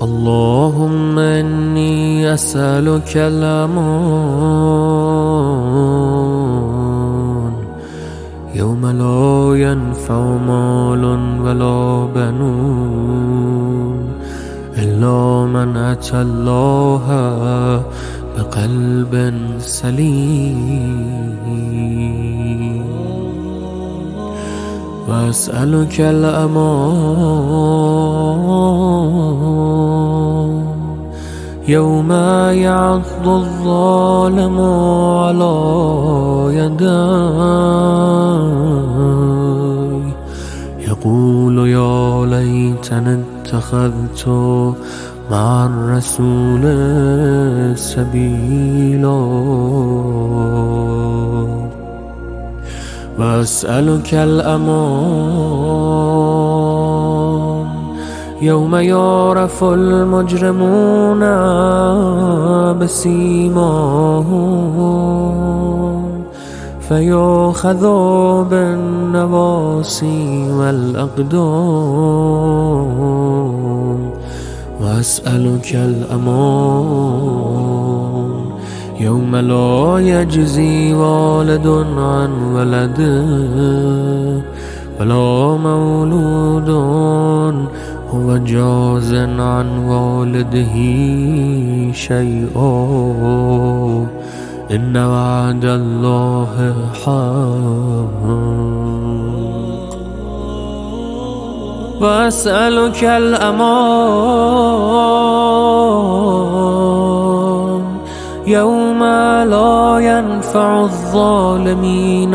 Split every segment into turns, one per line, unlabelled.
اللهم إني أسألك الأمان يوم لا ينفع مال ولا بنون إلا من أتى الله بقلب سليم. وأسألك الأمان يوم يعض الظالم على يديه يقول يا ليتني اتخذت مع الرسول سبيلا. وأسألك الأمان يوم يعرف المجرمون بسيماهم فيؤخذ بالنواصي والأقدام. وأسألك الأمان يوم لا يجزي والد عن ولده ولا مولود هو جاز عن والده شيئا إن وعد الله حق. وأسألك الأمان يوم لا ينفع الظالمين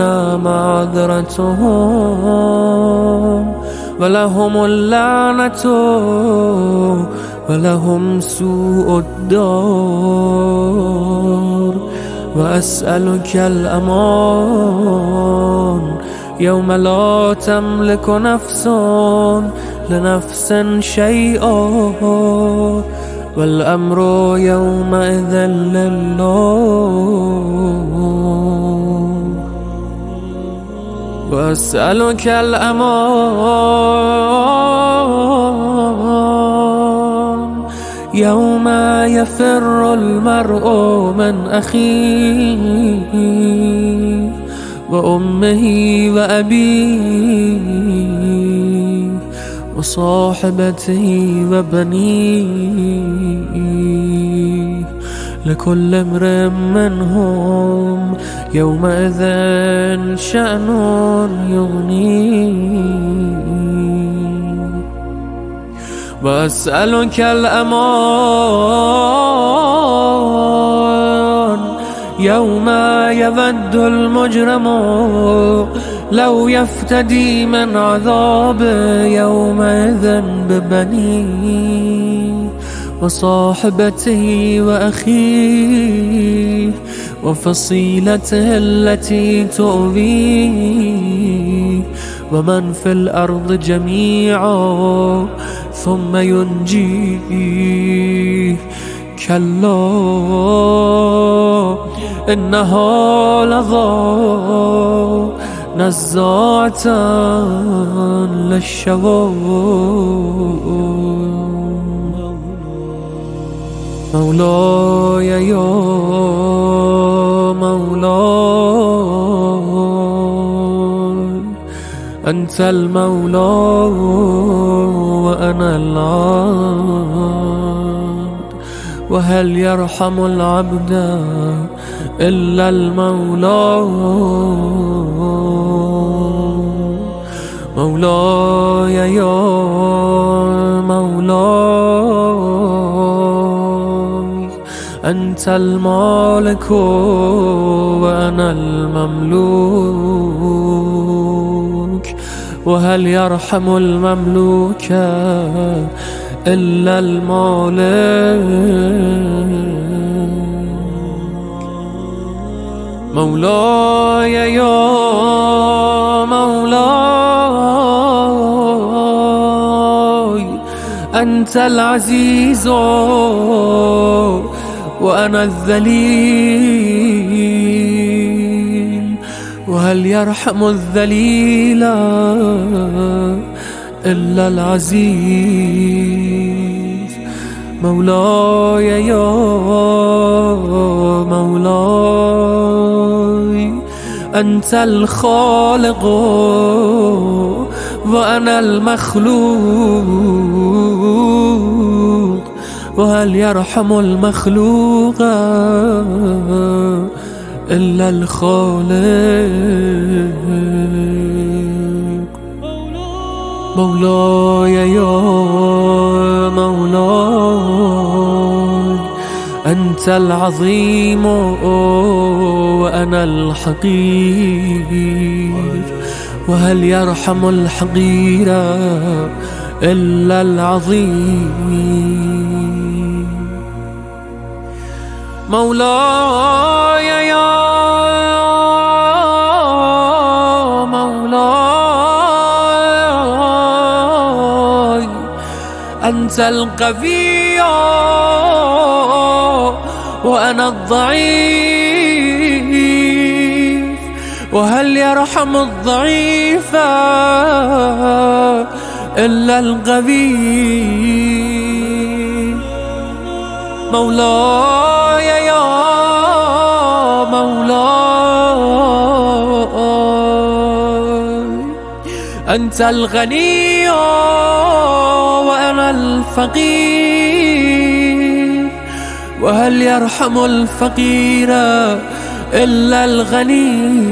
معذرتهم ولهم اللعنة ولهم سوء الدار. وأسألك الأمان يوم لا تملك نفس لنفس شيئا والأمر يومئذ لله. وأسألك الأمان يوم يفر المرء من أخيه وأمه وأبيه وصاحبته وبنيه لكل امرئ منهم يومئذ شأن يغنيه. وأسألك الأمان يوم يود المجرم لو يفتدي من عذاب يومئذ ببنيه وصاحبته وأخيه وفصيلته التي تؤويه ومن في الأرض جميعا ثم ينجيه. كلا إنها لظى نزاعة للشوى مولاي يا مولاي أنت المولى وأنا العبد وهل يرحم العبد إلا المولى. مولاي يا مولاي أنت المالك وأنا المملوك وهل يرحم المملوك إلا المالك. مولاي يا مولاي أنت العزيز وأنا الذليل وهل يرحم الذليل إلا العزيز. مولاي يا مولاي أنت الخالق وأنا المخلوق، وهل يرحم المخلوق إلا الخالق. مولاي يا مولاي أنت العظيم وأنا الحقير، وهل يرحم الحقير إلا العظيم. مولاي يا مولاي أنت القوي وأنا الضعيف، وهل يرحم الضعيف إلا القوي. مولاي يا مولاي أنت الغني وأنا الفقير، وهل يرحم الفقير إلا الغني.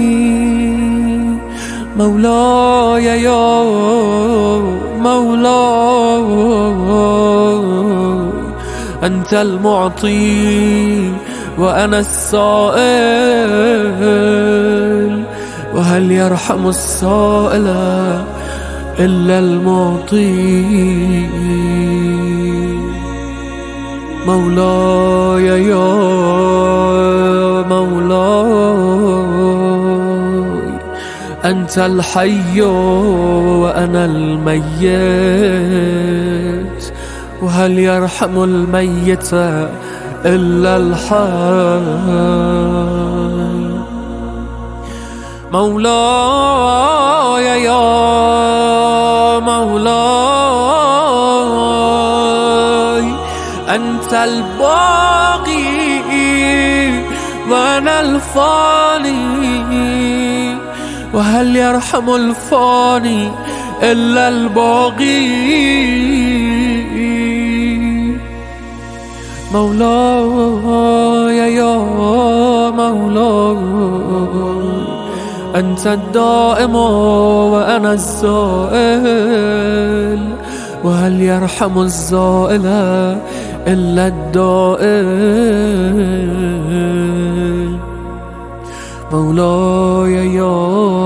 مولاي يا مولاي أنت المعطي وأنا السائل، وهل يرحم السائل إلا المعطي. مولاي يا مولاي أنت الحي وأنا الميت، وهل يرحم الميت إلا الحي. مولاي يا مولاي أنت الباقي وأنا الفاني، وهل يرحم الفاني إلا الباقي. مولاي يا مولاي أنت الدائم وأنا الزائل، وهل يرحم الزائل إلا الدائم. مولاي يا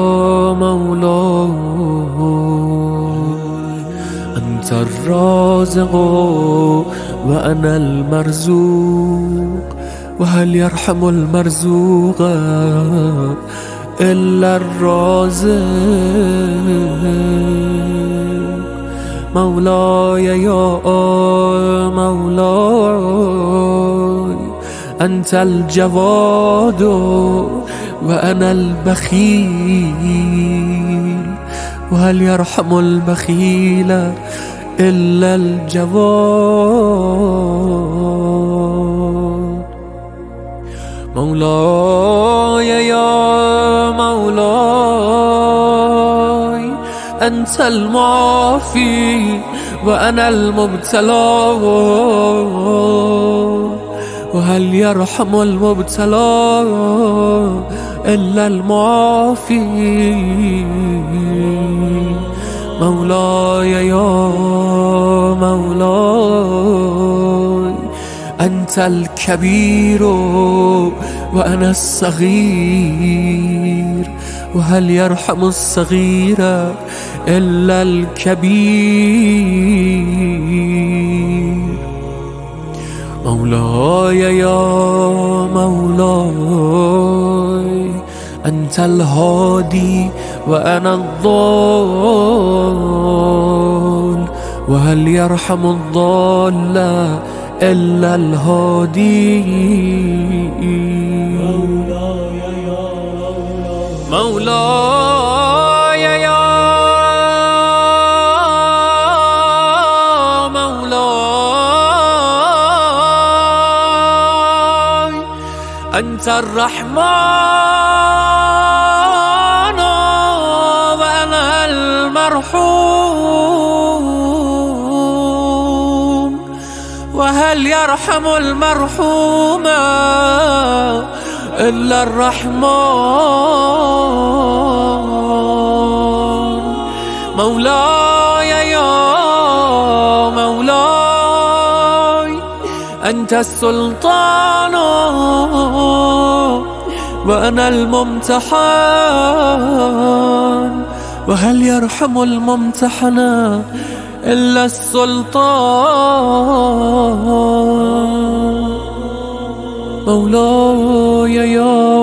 مولاي أنت الرازق وأنا المرزوق، وهل يرحم المرزوق إلا الرازق. مولاي يا مولاي أنت الجواد وأنا البخيل، وهل يرحم البخيل إلا الجواد. مولاي يا مولاي أنت المعافي وأنا المبتلى، وهل يرحم المبتلى إلا المعافي. مولاي يا مولاي أنت الكبير وأنا الصغير، وهل يرحم الصغير إلا الكبير. مولاي يا مولاي أنت الهادي وأنا الضال، وهل يرحم الضال إلا الهادي. مولاي يا مولاي أنت الرحمن وأنا المرحوم، وهل يرحم المرحوم إلا الرحمن. مولاي يا مولاي أنت السلطان وأنا الممتحن، وهل يرحم الممتحن إلا السلطان. مولاي يا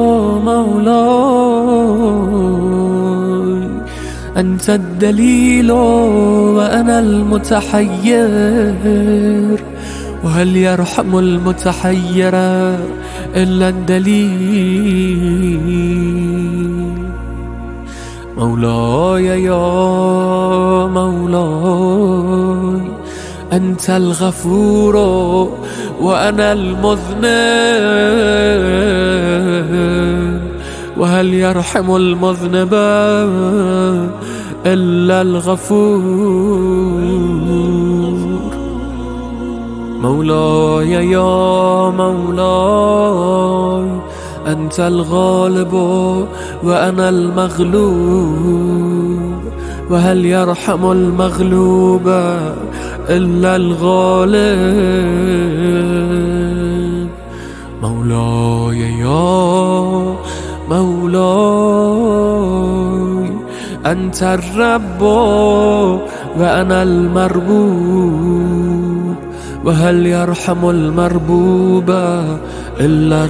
مولاي أنت الدليل وأنا المتحير، وهل يرحم المتحير إلا الدليل. مولاي يا مولاي أنت الغفور وأنا المذنب، وهل يرحم المذنب إلا الغفور. مولاي يا مولاي أنت الغالب وأنا المغلوب، وهل يرحم المغلوب إلا الغالب. مولاي يا مولاي أنت الرب وأنا المربوب، وهل يرحم المربوب إلا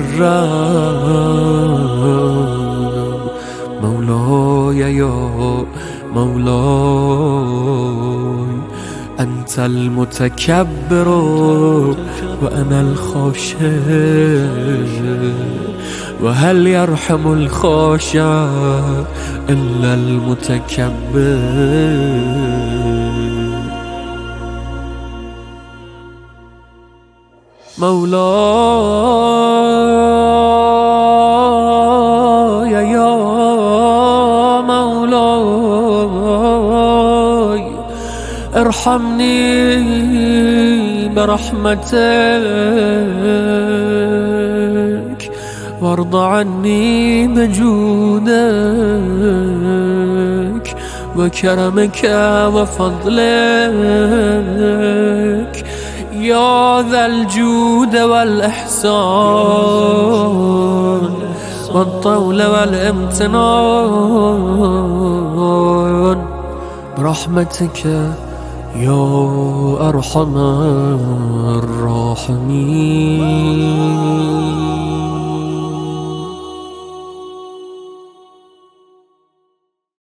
الرب. مولاي يا مولاي أنت المتكبر وأنا الخاشع، وهل يرحم الخاشع إلا المتكبر. مولاي يا مولاي ارحمني برحمتك، وارض عني بجودك وكرمك وفضلك يا ذا الجود والإحسان والطول والامتنان، برحمتك يا أرحم الراحمين.